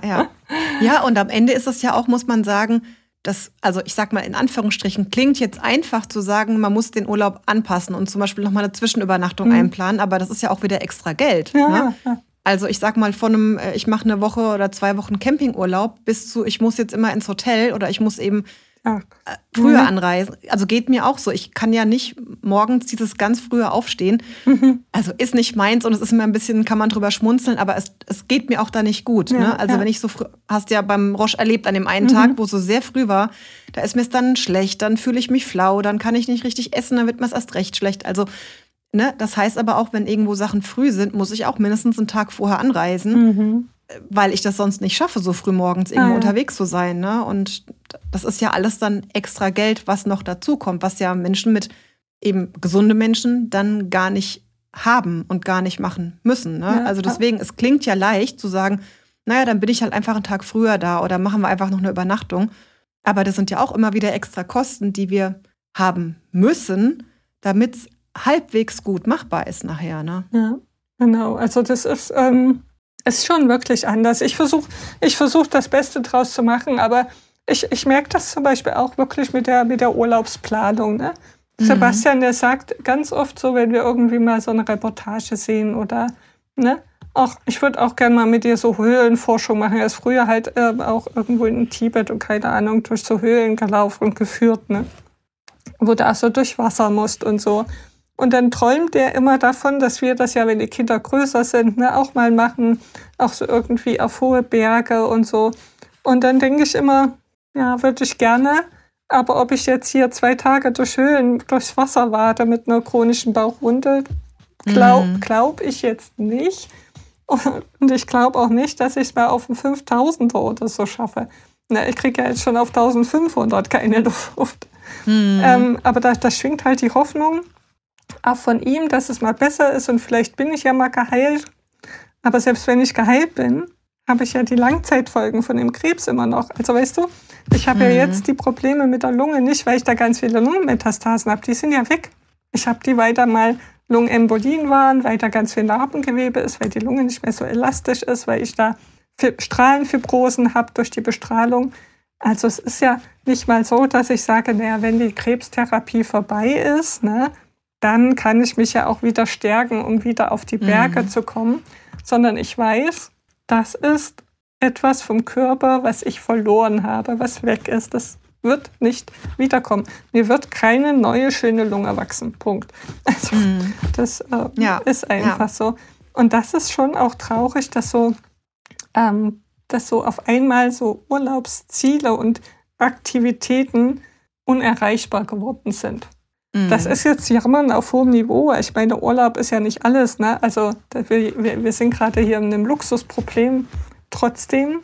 Ja, und am Ende ist es ja auch, muss man sagen, also ich sag mal in Anführungsstrichen, klingt jetzt einfach zu sagen, man muss den Urlaub anpassen und zum Beispiel nochmal eine Zwischenübernachtung einplanen, aber das ist ja auch wieder extra Geld. Ja, ne? ja. Also ich sag mal ich mache eine Woche oder 2 Wochen Campingurlaub bis zu, ich muss jetzt immer ins Hotel oder ich muss eben früher anreisen. Also geht mir auch so. Ich kann ja nicht morgens dieses ganz frühe Aufstehen. Also ist nicht meins und es ist immer ein bisschen, kann man drüber schmunzeln, aber es geht mir auch da nicht gut. Ja, ne? Also wenn ich so früh, hast ja beim Roche erlebt an dem einen Tag, wo es so sehr früh war, da ist mir es dann schlecht, dann fühle ich mich flau, dann kann ich nicht richtig essen, dann wird mir es erst recht schlecht. Also das heißt aber auch, wenn irgendwo Sachen früh sind, muss ich auch mindestens einen Tag vorher anreisen, weil ich das sonst nicht schaffe, so früh morgens irgendwo unterwegs zu sein. Ne? Und das ist ja alles dann extra Geld, was noch dazu kommt, was ja gesunde Menschen dann gar nicht haben und gar nicht machen müssen. Ne? Ja, also deswegen, es klingt ja leicht zu sagen, naja, dann bin ich halt einfach einen Tag früher da oder machen wir einfach noch eine Übernachtung. Aber das sind ja auch immer wieder extra Kosten, die wir haben müssen, damit es halbwegs gut machbar ist nachher. Ne? Ja, genau. Also das ist schon wirklich anders. Ich versuch das Beste draus zu machen, aber ich merke das zum Beispiel auch wirklich mit der Urlaubsplanung. Ne? Sebastian, der sagt ganz oft so, wenn wir irgendwie mal so eine Reportage sehen oder, ne, auch, ich würde auch gerne mal mit dir so Höhlenforschung machen. Er ist früher halt auch irgendwo in Tibet und keine Ahnung, durch so Höhlen gelaufen und geführt, ne? Wo du auch so durch Wasser musst und so. Und dann träumt er immer davon, dass wir das ja, wenn die Kinder größer sind, ne, auch mal machen, auch so irgendwie auf hohe Berge und so. Und dann denke ich immer, ja, würde ich gerne, aber ob ich jetzt hier 2 Tage durch Höhlen, durchs Wasser warte mit einer chronischen Bauchwunde, glaub ich jetzt nicht. Und ich glaube auch nicht, dass ich es mal auf den 5000er oder so schaffe. Na, ich kriege ja jetzt schon auf 1500 keine Luft. Aber da schwingt halt die Hoffnung, auch von ihm, dass es mal besser ist und vielleicht bin ich ja mal geheilt. Aber selbst wenn ich geheilt bin, habe ich ja die Langzeitfolgen von dem Krebs immer noch. Also weißt du, ich habe ja jetzt die Probleme mit der Lunge nicht, weil ich da ganz viele Lungenmetastasen habe. Die sind ja weg. Ich habe die, weil da mal Lungenembolien waren, weil da ganz viel Narbengewebe ist, weil die Lunge nicht mehr so elastisch ist, weil ich da Strahlenfibrosen habe durch die Bestrahlung. Also es ist ja nicht mal so, dass ich sage, naja, wenn die Krebstherapie vorbei ist, ne, dann kann ich mich ja auch wieder stärken, um wieder auf die Berge zu kommen. Sondern ich weiß, das ist etwas vom Körper, was ich verloren habe, was weg ist. Das wird nicht wiederkommen. Mir wird keine neue, schöne Lunge wachsen. Punkt. Also das ist einfach so. Und das ist schon auch traurig, dass so auf einmal so Urlaubsziele und Aktivitäten unerreichbar geworden sind. Das ist jetzt Jammern auf hohem Niveau. Ich meine, Urlaub ist ja nicht alles. Ne? Also wir sind gerade hier in einem Luxusproblem. Trotzdem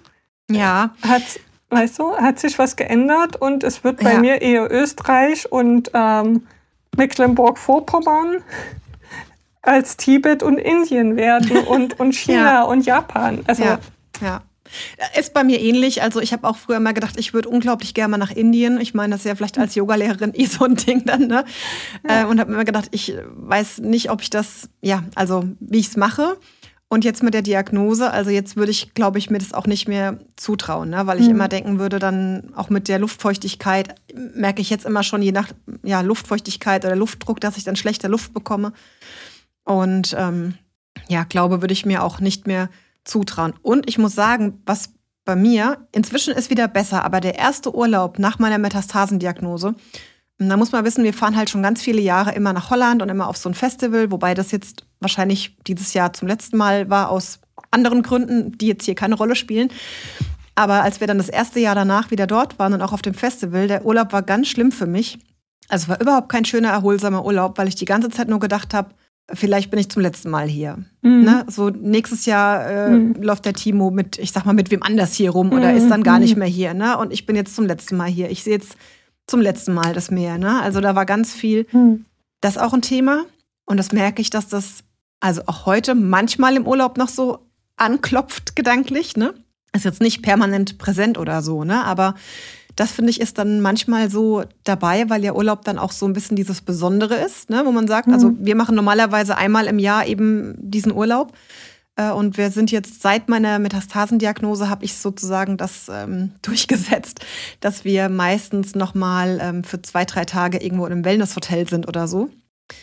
hat sich was geändert und es wird bei mir eher Österreich und Mecklenburg-Vorpommern als Tibet und Indien werden und China und Japan. Also ist bei mir ähnlich. Also ich habe auch früher mal gedacht, ich würde unglaublich gerne mal nach Indien. Ich meine, das ist ja vielleicht als Yogalehrerin so ein Ding dann, ne? Und habe mir immer gedacht, ich weiß nicht, ob ich das, wie ich es mache. Und jetzt mit der Diagnose, also jetzt würde ich, glaube ich, mir das auch nicht mehr zutrauen, ne? Weil ich immer denken würde, dann auch mit der Luftfeuchtigkeit, merke ich jetzt immer schon, je nach Luftfeuchtigkeit oder Luftdruck, dass ich dann schlechter Luft bekomme. Und glaube, würde ich mir auch nicht mehr zutrauen. Und ich muss sagen, was bei mir inzwischen ist wieder besser, aber der erste Urlaub nach meiner Metastasendiagnose, da muss man wissen, wir fahren halt schon ganz viele Jahre immer nach Holland und immer auf so ein Festival, wobei das jetzt wahrscheinlich dieses Jahr zum letzten Mal war, aus anderen Gründen, die jetzt hier keine Rolle spielen. Aber als wir dann das erste Jahr danach wieder dort waren und auch auf dem Festival, der Urlaub war ganz schlimm für mich. Also es war überhaupt kein schöner, erholsamer Urlaub, weil ich die ganze Zeit nur gedacht habe, vielleicht bin ich zum letzten Mal hier. Ne? So nächstes Jahr läuft der Timo mit, ich sag mal, mit wem anders hier rum oder ist dann gar nicht mehr hier. Ne? Und ich bin jetzt zum letzten Mal hier. Ich sehe jetzt zum letzten Mal das Meer. Ne? Also da war ganz viel. Das ist auch ein Thema. Und das merke ich, dass das also auch heute manchmal im Urlaub noch so anklopft gedanklich. Ne? Ist jetzt nicht permanent präsent oder so, ne? Aber das, finde ich, ist dann manchmal so dabei, weil ja Urlaub dann auch so ein bisschen dieses Besondere ist, ne? Wo man sagt, also wir machen normalerweise einmal im Jahr eben diesen Urlaub. Und wir sind jetzt seit meiner Metastasendiagnose, habe ich sozusagen das durchgesetzt, dass wir meistens nochmal für 2-3 Tage irgendwo in einem Wellnesshotel sind oder so.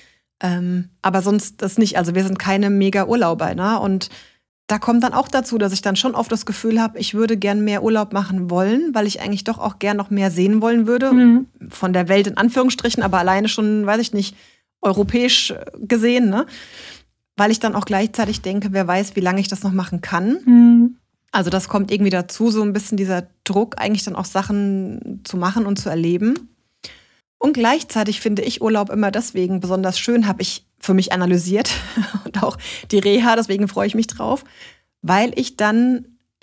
Aber sonst das nicht. Also wir sind keine Mega-Urlauber, ne? Und da kommt dann auch dazu, dass ich dann schon oft das Gefühl habe, ich würde gern mehr Urlaub machen wollen, weil ich eigentlich doch auch gern noch mehr sehen wollen würde. Von der Welt in Anführungsstrichen, aber alleine schon, weiß ich nicht, europäisch gesehen, ne? Weil ich dann auch gleichzeitig denke, wer weiß, wie lange ich das noch machen kann. Also das kommt irgendwie dazu, so ein bisschen dieser Druck, eigentlich dann auch Sachen zu machen und zu erleben. Und gleichzeitig finde ich Urlaub immer deswegen besonders schön, habe ich für mich analysiert und auch die Reha, deswegen freue ich mich drauf, weil ich dann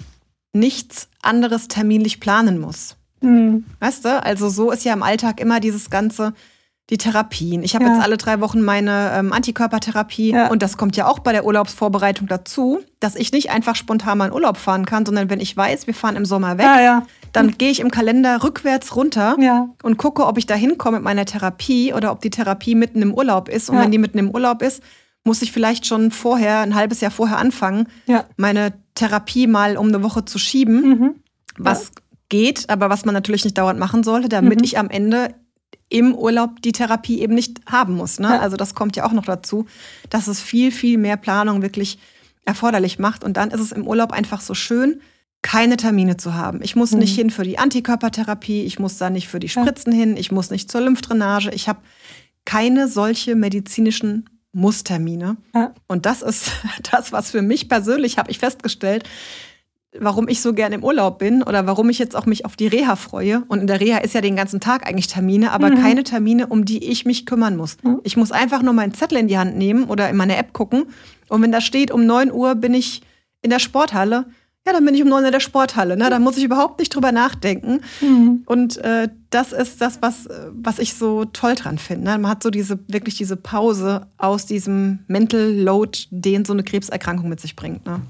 nichts anderes terminlich planen muss. Weißt du, also so ist ja im Alltag immer dieses ganze, die Therapien. Ich habe jetzt alle 3 Wochen meine Antikörpertherapie und das kommt ja auch bei der Urlaubsvorbereitung dazu, dass ich nicht einfach spontan mal in Urlaub fahren kann, sondern wenn ich weiß, wir fahren im Sommer weg, dann gehe ich im Kalender rückwärts runter und gucke, ob ich da hinkomme mit meiner Therapie oder ob die Therapie mitten im Urlaub ist. Und wenn die mitten im Urlaub ist, muss ich vielleicht schon vorher, ein halbes Jahr vorher anfangen, meine Therapie mal um eine Woche zu schieben, was geht, aber was man natürlich nicht dauernd machen sollte, damit ich am Ende im Urlaub die Therapie eben nicht haben muss. Ne? Also das kommt ja auch noch dazu, dass es viel, viel mehr Planung wirklich erforderlich macht. Und dann ist es im Urlaub einfach so schön, keine Termine zu haben. Ich muss nicht hin für die Antikörpertherapie, ich muss da nicht für die Spritzen hin, ich muss nicht zur Lymphdrainage. Ich habe keine solche medizinischen Musstermine. Und das ist das, was für mich persönlich, habe ich festgestellt, warum ich so gerne im Urlaub bin oder warum ich jetzt auch mich auf die Reha freue. Und in der Reha ist ja den ganzen Tag eigentlich Termine, aber keine Termine, um die ich mich kümmern muss. Ich muss einfach nur meinen Zettel in die Hand nehmen oder in meine App gucken. Und wenn da steht, um 9 Uhr bin ich in der Sporthalle, ja, dann bin ich um 9 Uhr in der Sporthalle. Ne? Da muss ich überhaupt nicht drüber nachdenken. Und das ist das, was ich so toll dran finde. Ne? Man hat so wirklich diese Pause aus diesem Mental Load, den so eine Krebserkrankung mit sich bringt. Ne?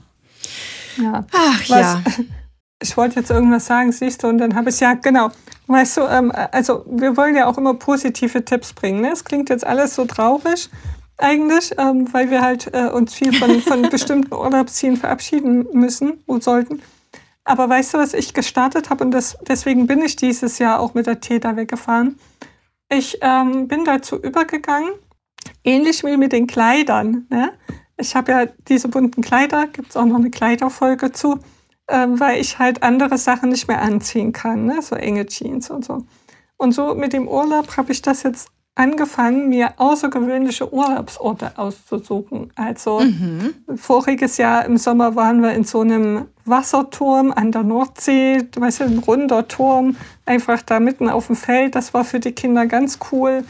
Ja. Ach Ich wollte jetzt irgendwas sagen, siehst du, und dann habe ich genau. Weißt du, also wir wollen ja auch immer positive Tipps bringen. Ne? Es klingt jetzt alles so traurig eigentlich, weil wir halt uns viel von bestimmten Urlaubszielen verabschieden müssen und sollten. Aber weißt du, was ich gestartet habe, und deswegen bin ich dieses Jahr auch mit der Theta weggefahren. Ich bin dazu übergegangen, ähnlich wie mit den Kleidern, ne? Ich habe ja diese bunten Kleider, gibt es auch noch eine Kleiderfolge zu, weil ich halt andere Sachen nicht mehr anziehen kann, ne? So enge Jeans und so. Und so mit dem Urlaub habe ich das jetzt angefangen, mir außergewöhnliche Urlaubsorte auszusuchen. Also voriges Jahr im Sommer waren wir in so einem Wasserturm an der Nordsee, weißt du, ein runder Turm, einfach da mitten auf dem Feld. Das war für die Kinder ganz cool.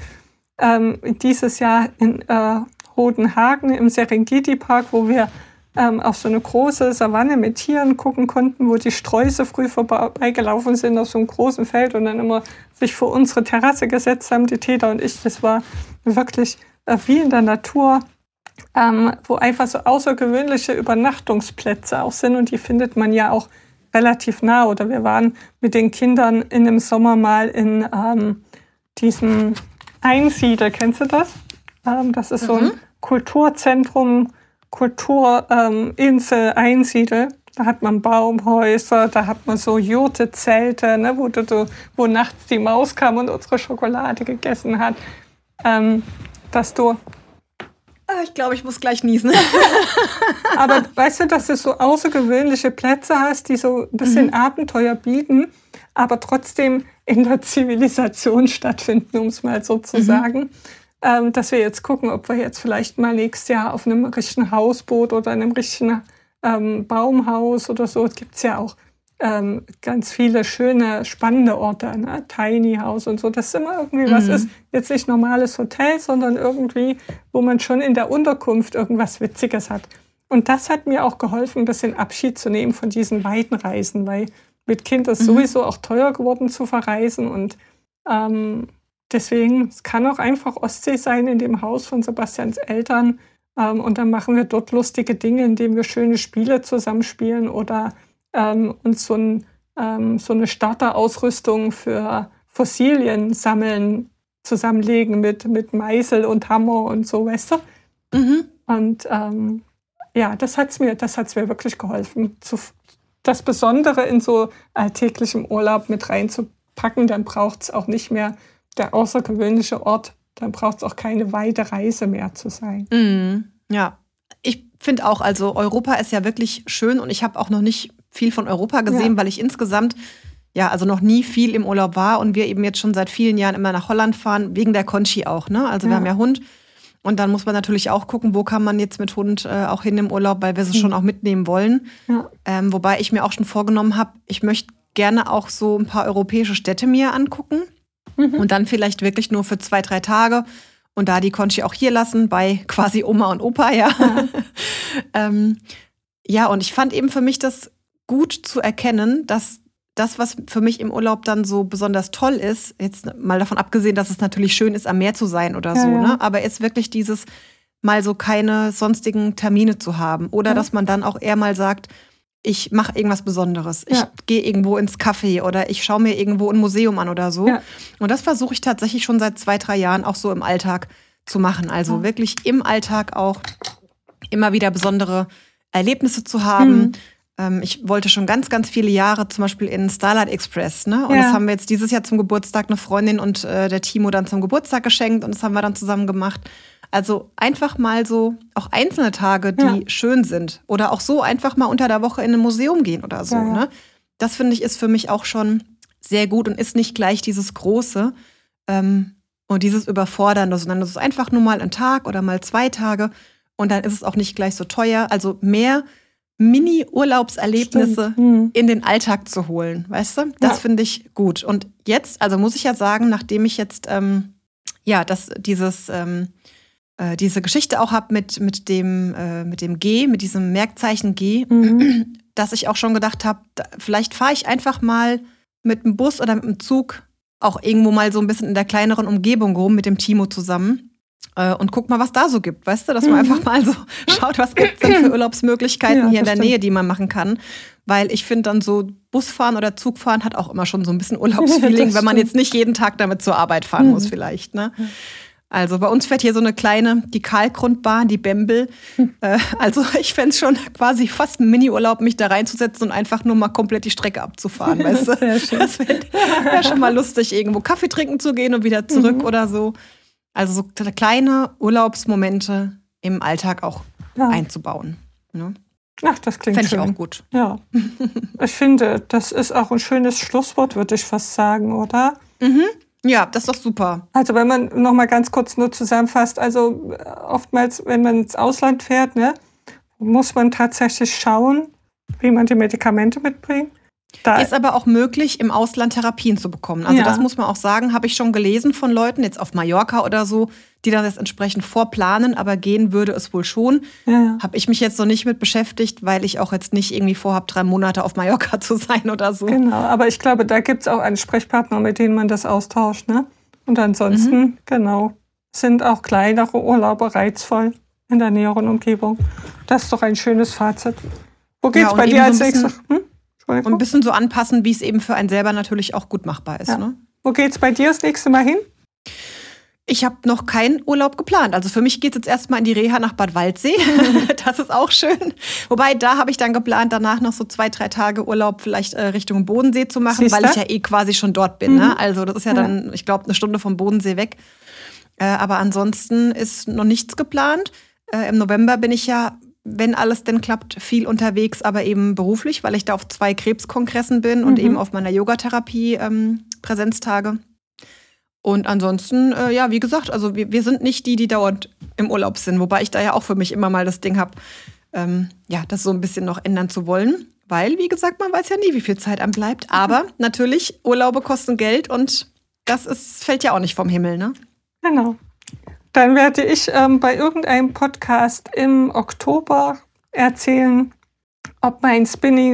Dieses Jahr in Rodenhagen im Serengeti-Park, wo wir auf so eine große Savanne mit Tieren gucken konnten, wo die Sträuße früh vorbeigelaufen sind auf so einem großen Feld und dann immer sich vor unsere Terrasse gesetzt haben, die Theta und ich. Das war wirklich wie in der Natur, wo einfach so außergewöhnliche Übernachtungsplätze auch sind und die findet man ja auch relativ nah. Oder wir waren mit den Kindern in dem Sommer mal in diesem Einsiedel, kennst du das? Das ist so ein Kulturzentrum, Kulturinsel einsiedle. Da hat man Baumhäuser, da hat man so Jurte-Zelte, ne, wo nachts die Maus kam und unsere Schokolade gegessen hat. Ich glaube, ich muss gleich niesen. Aber weißt du, dass du so außergewöhnliche Plätze hast, die so ein bisschen Abenteuer bieten, aber trotzdem in der Zivilisation stattfinden, um es mal so zu sagen. Dass wir jetzt gucken, ob wir jetzt vielleicht mal nächstes Jahr auf einem richtigen Hausboot oder einem richtigen Baumhaus oder so. Es gibt ja auch ganz viele schöne, spannende Orte, ne? Tiny House und so. Das immer irgendwie was ist. Jetzt nicht normales Hotel, sondern irgendwie, wo man schon in der Unterkunft irgendwas Witziges hat. Und das hat mir auch geholfen, ein bisschen Abschied zu nehmen von diesen weiten Reisen, weil mit Kind ist sowieso auch teuer geworden zu verreisen. Und deswegen, es kann auch einfach Ostsee sein in dem Haus von Sebastians Eltern. Und dann machen wir dort lustige Dinge, indem wir schöne Spiele zusammenspielen oder uns so eine Starterausrüstung für Fossilien sammeln, zusammenlegen mit Meißel und Hammer und so, weißt du? Und das hat's mir wirklich geholfen, das Besondere in so alltäglichem Urlaub mit reinzupacken. Dann braucht es auch nicht mehr der außergewöhnliche Ort, dann braucht es auch keine weite Reise mehr zu sein. Ja, ich finde auch, also Europa ist ja wirklich schön und ich habe auch noch nicht viel von Europa gesehen, weil ich insgesamt also noch nie viel im Urlaub war und wir eben jetzt schon seit vielen Jahren immer nach Holland fahren, wegen der Conchi auch, ne? Also wir haben ja Hund und dann muss man natürlich auch gucken, wo kann man jetzt mit Hund auch hin im Urlaub, weil wir sie schon auch mitnehmen wollen. Ja. Wobei ich mir auch schon vorgenommen habe, ich möchte gerne auch so ein paar europäische Städte mir angucken und dann vielleicht wirklich nur für 2-3 Tage und da die Conchi auch hier lassen, bei quasi Oma und Opa, und ich fand eben für mich das gut zu erkennen, dass das, was für mich im Urlaub dann so besonders toll ist, jetzt mal davon abgesehen, dass es natürlich schön ist, am Meer zu sein oder so, ne? Aber ist wirklich dieses mal so keine sonstigen Termine zu haben. Oder dass man dann auch eher mal sagt, ich mache irgendwas Besonderes. Ich gehe irgendwo ins Café oder ich schaue mir irgendwo ein Museum an oder so. Ja. Und das versuche ich tatsächlich schon seit 2-3 Jahren auch so im Alltag zu machen. Also wirklich im Alltag auch immer wieder besondere Erlebnisse zu haben. Ich wollte schon ganz, ganz viele Jahre zum Beispiel in Starlight Express, ne? Und das haben wir jetzt dieses Jahr zum Geburtstag eine Freundin und der Timo dann zum Geburtstag geschenkt und das haben wir dann zusammen gemacht. Also einfach mal so auch einzelne Tage, die schön sind. Oder auch so einfach mal unter der Woche in ein Museum gehen oder so, ne? Das finde ich ist für mich auch schon sehr gut und ist nicht gleich dieses Große und dieses Überfordernde, sondern das ist einfach nur mal ein Tag oder mal 2 Tage und dann ist es auch nicht gleich so teuer. Also mehr Mini-Urlaubserlebnisse in den Alltag zu holen, weißt du? Das finde ich gut. Und jetzt, also muss ich ja sagen, nachdem ich jetzt diese Geschichte auch habe mit dem G, mit diesem Merkzeichen G, dass ich auch schon gedacht habe, vielleicht fahre ich einfach mal mit dem Bus oder mit dem Zug auch irgendwo mal so ein bisschen in der kleineren Umgebung rum mit dem Timo zusammen. Und guck mal, was da so gibt, weißt du? Dass man einfach mal so schaut, was gibt es denn für Urlaubsmöglichkeiten hier in der Nähe, die man machen kann. Weil ich finde dann so Busfahren oder Zugfahren hat auch immer schon so ein bisschen Urlaubsfeeling, wenn man jetzt nicht jeden Tag damit zur Arbeit fahren muss vielleicht, ne? Also bei uns fährt hier so eine kleine, die Karlgrundbahn, die Bembel. Also ich fände es schon quasi fast ein Mini-Urlaub, mich da reinzusetzen und einfach nur mal komplett die Strecke abzufahren, weißt du? Sehr schön. Das wäre schon mal lustig, irgendwo Kaffee trinken zu gehen und wieder zurück oder so. Also so kleine Urlaubsmomente im Alltag auch einzubauen. Ne? Ach, das klingt schön. Fände ich auch gut. Ja. Ich finde, das ist auch ein schönes Schlusswort, würde ich fast sagen, oder? Ja, das ist doch super. Also wenn man noch mal ganz kurz nur zusammenfasst, also oftmals, wenn man ins Ausland fährt, ne, muss man tatsächlich schauen, wie man die Medikamente mitbringt. Da ist aber auch möglich, im Ausland Therapien zu bekommen. Also das muss man auch sagen, habe ich schon gelesen von Leuten, jetzt auf Mallorca oder so, die dann das entsprechend vorplanen, aber gehen würde es wohl schon. Ja. Habe ich mich jetzt noch nicht mit beschäftigt, weil ich auch jetzt nicht irgendwie vorhabe, 3 Monate auf Mallorca zu sein oder so. Genau, aber ich glaube, da gibt es auch Ansprechpartner, mit denen man das austauscht, ne? Und ansonsten, sind auch kleinere Urlaube reizvoll in der näheren Umgebung. Das ist doch ein schönes Fazit. Wo geht's bei dir als nächstes? Und ein bisschen so anpassen, wie es eben für einen selber natürlich auch gut machbar ist. Ja. Ne? Wo geht's bei dir das nächste Mal hin? Ich habe noch keinen Urlaub geplant. Also für mich geht es jetzt erstmal in die Reha nach Bad Waldsee. Das ist auch schön. Wobei, da habe ich dann geplant, danach noch so 2-3 Tage Urlaub vielleicht Richtung Bodensee zu machen, weil ich ja quasi schon dort bin. Ne? Also das ist ja dann, ich glaube, 1 Stunde vom Bodensee weg. Aber ansonsten ist noch nichts geplant. Im November bin ich ja, wenn alles denn klappt, viel unterwegs, aber eben beruflich, weil ich da auf 2 Krebskongressen bin und eben auf meiner Yogatherapie Präsenztage. Und ansonsten, ja, wie gesagt, also wir sind nicht die dauernd im Urlaub sind, wobei ich da ja auch für mich immer mal das Ding habe, das so ein bisschen noch ändern zu wollen. Weil, wie gesagt, man weiß ja nie, wie viel Zeit einem bleibt. Aber natürlich, Urlaube kosten Geld und fällt ja auch nicht vom Himmel, ne? Genau. Dann werde ich bei irgendeinem Podcast im Oktober erzählen, ob meine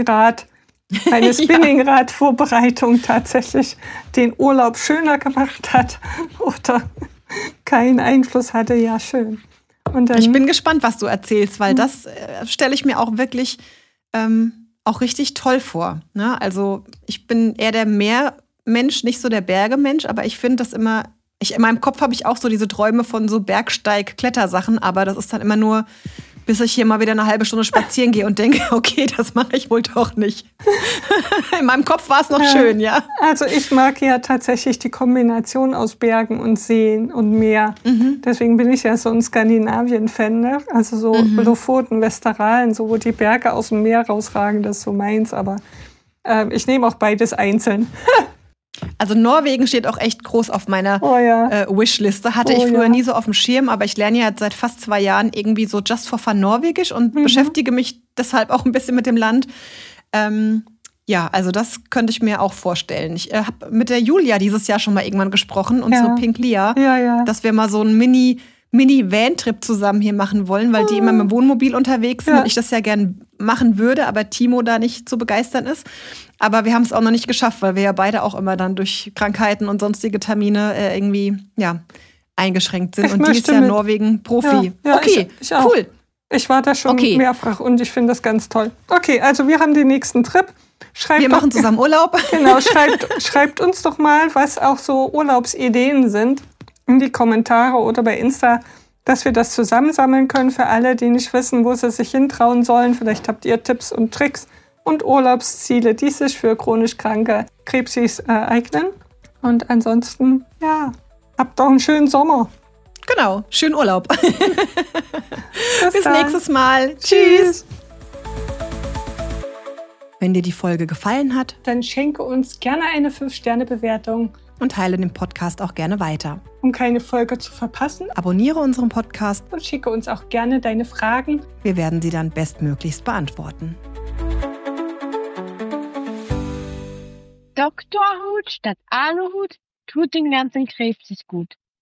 Spinningrad-Vorbereitung tatsächlich den Urlaub schöner gemacht hat oder keinen Einfluss hatte. Ja, schön. Und dann, ich bin gespannt, was du erzählst, weil das stelle ich mir auch wirklich auch richtig toll vor. Ne? Also ich bin eher der Meermensch, nicht so der Bergemensch, aber ich finde das immer, in meinem Kopf habe ich auch so diese Träume von so Bergsteig-Klettersachen, aber das ist dann immer nur, bis ich hier mal wieder eine halbe Stunde spazieren gehe und denke, okay, das mache ich wohl doch nicht. In meinem Kopf war es noch schön, ja. Also ich mag ja tatsächlich die Kombination aus Bergen und Seen und Meer. Deswegen bin ich ja so ein Skandinavien-Fan, ne? Also so Lofoten, Westeralen, so wo die Berge aus dem Meer rausragen, das ist so meins. Aber ich nehme auch beides einzeln. Also Norwegen steht auch echt groß auf meiner Wishliste. Hatte ich früher nie so auf dem Schirm, aber ich lerne ja jetzt seit fast 2 Jahren irgendwie so just for fun Norwegisch und beschäftige mich deshalb auch ein bisschen mit dem Land. Also das könnte ich mir auch vorstellen. Ich habe mit der Julia dieses Jahr schon mal irgendwann gesprochen, unsere Pink Lia, dass wir mal so einen Mini-Van-Trip zusammen hier machen wollen, weil die immer mit dem Wohnmobil unterwegs sind und ich das ja gern machen würde, aber Timo da nicht zu begeistern ist. Aber wir haben es auch noch nicht geschafft, weil wir ja beide auch immer dann durch Krankheiten und sonstige Termine irgendwie eingeschränkt sind. Und die ist ja Norwegen Profi. Ja, okay, ich auch. Cool. Ich war da schon mehrfach und ich finde das ganz toll. Okay, also wir haben den nächsten Trip. Wir machen zusammen Urlaub. Genau, schreibt uns doch mal, was auch so Urlaubsideen sind in die Kommentare oder bei Insta, dass wir das zusammensammeln können für alle, die nicht wissen, wo sie sich hintrauen sollen. Vielleicht habt ihr Tipps und Tricks und Urlaubsziele, die sich für chronisch kranke Krebsis eignen. Und ansonsten, habt doch einen schönen Sommer. Genau, schönen Urlaub. Bis nächstes Mal. Tschüss. Wenn dir die Folge gefallen hat, dann schenke uns gerne eine 5-Sterne-Bewertung. Und teile den Podcast auch gerne weiter. Um keine Folge zu verpassen, abonniere unseren Podcast und schicke uns auch gerne deine Fragen. Wir werden sie dann bestmöglichst beantworten. Doktorhut statt Aluhut tut den ganzen Krebs nicht gut.